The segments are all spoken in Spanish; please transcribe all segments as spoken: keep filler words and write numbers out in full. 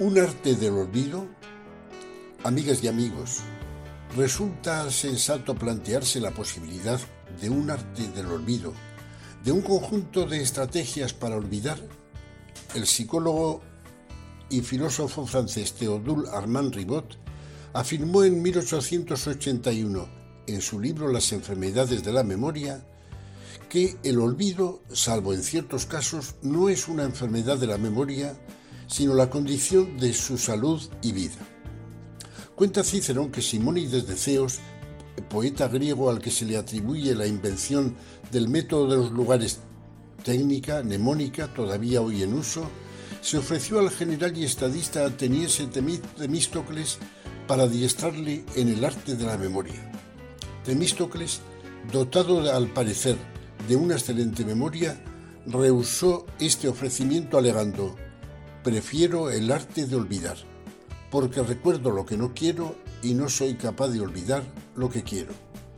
Un arte del olvido. Amigas y amigos, resulta sensato plantearse la posibilidad de un arte del olvido, de un conjunto de estrategias para olvidar. El psicólogo y filósofo francés Théodule Armand Ribot afirmó en mil ochocientos ochenta y uno, en su libro Las enfermedades de la memoria, que el olvido, salvo en ciertos casos, no es una enfermedad de la memoria, sino la condición de su salud y vida. Cuenta Cicerón que Simónides de Ceos, poeta griego al que se le atribuye la invención del método de los lugares, técnica mnemónica todavía hoy en uso, se ofreció al general y estadista ateniense Temístocles para adiestrarle en el arte de la memoria. Temístocles, dotado al parecer de una excelente memoria, rehusó este ofrecimiento alegando: prefiero el arte de olvidar, porque recuerdo lo que no quiero y no soy capaz de olvidar lo que quiero.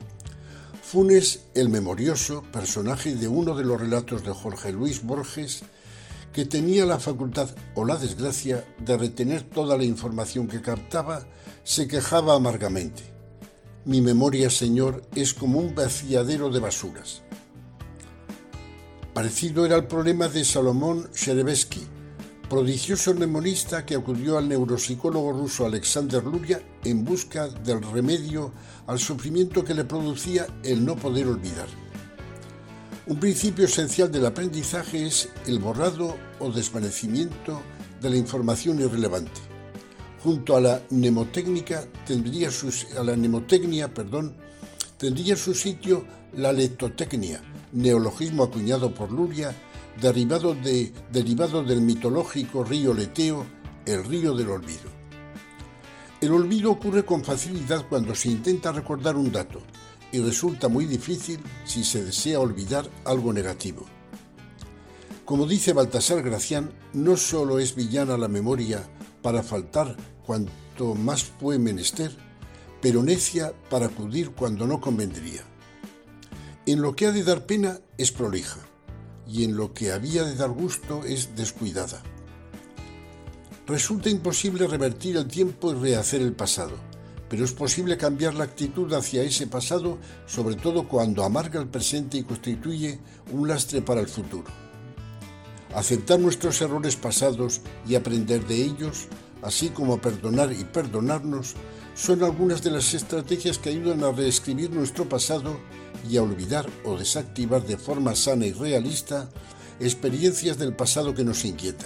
Funes el Memorioso, personaje de uno de los relatos de Jorge Luis Borges, que tenía la facultad o la desgracia de retener toda la información que captaba, se quejaba amargamente: mi memoria, señor, es como un vaciadero de basuras. Parecido era el problema de Salomón Cherevsky, prodigioso mnemonista que acudió al neuropsicólogo ruso Alexander Luria en busca del remedio al sufrimiento que le producía el no poder olvidar. Un principio esencial del aprendizaje es el borrado o desvanecimiento de la información irrelevante. Junto a la mnemotécnica tendría su, a la mnemotecnia, perdón, tendría su sitio la lectotecnia, neologismo acuñado por Luria, derivado, de, derivado del mitológico río Leteo, el río del olvido. El olvido ocurre con facilidad cuando se intenta recordar un dato y resulta muy difícil si se desea olvidar algo negativo. Como dice Baltasar Gracián, no solo es villana la memoria para faltar cuanto más fue menester, pero necia para acudir cuando no convendría. En lo que ha de dar pena es prolija, y en lo que había de dar gusto es descuidada. Resulta imposible revertir el tiempo y rehacer el pasado, pero es posible cambiar la actitud hacia ese pasado, sobre todo cuando amarga el presente y constituye un lastre para el futuro. Aceptar nuestros errores pasados y aprender de ellos, así como perdonar y perdonarnos, son algunas de las estrategias que ayudan a reescribir nuestro pasado y a olvidar o desactivar de forma sana y realista experiencias del pasado que nos inquietan.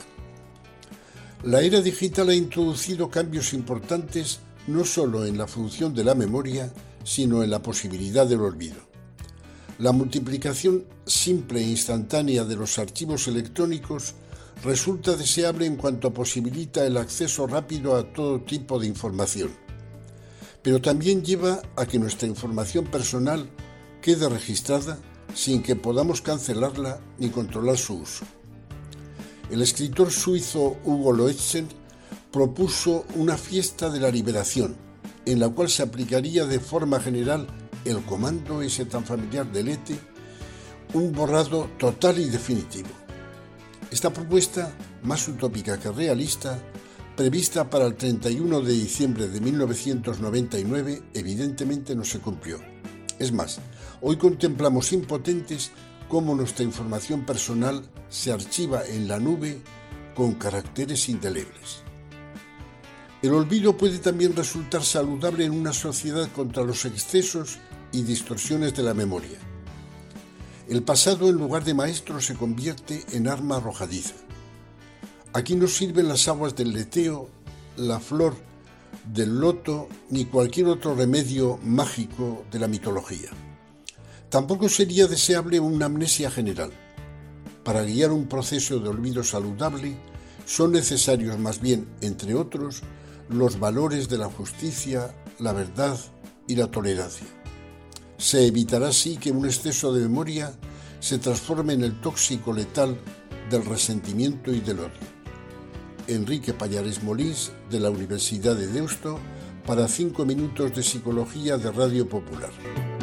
La era digital ha introducido cambios importantes no solo en la función de la memoria, sino en la posibilidad del olvido. La multiplicación simple e instantánea de los archivos electrónicos resulta deseable en cuanto posibilita el acceso rápido a todo tipo de información, pero también lleva a que nuestra información personal quede registrada sin que podamos cancelarla ni controlar su uso. El escritor suizo Hugo Loetzen propuso una fiesta de la liberación, en la cual se aplicaría de forma general el comando ese tan familiar del E T E, un borrado total y definitivo. Esta propuesta, más utópica que realista, prevista para el treinta y uno de diciembre de mil novecientos noventa y nueve, evidentemente no se cumplió. Es más, hoy contemplamos impotentes cómo nuestra información personal se archiva en la nube con caracteres indelebles. El olvido puede también resultar saludable en una sociedad contra los excesos y distorsiones de la memoria. El pasado, en lugar de maestro, se convierte en arma arrojadiza. Aquí no sirven las aguas del leteo, la flor del loto ni cualquier otro remedio mágico de la mitología. Tampoco sería deseable una amnesia general. Para guiar un proceso de olvido saludable son necesarios más bien, entre otros, los valores de la justicia, la verdad y la tolerancia. Se evitará así que un exceso de memoria se transforme en el tóxico letal del resentimiento y del odio. Enrique Pallares Molins, de la Universidad de Deusto, para cinco minutos de Psicología de Radio Popular.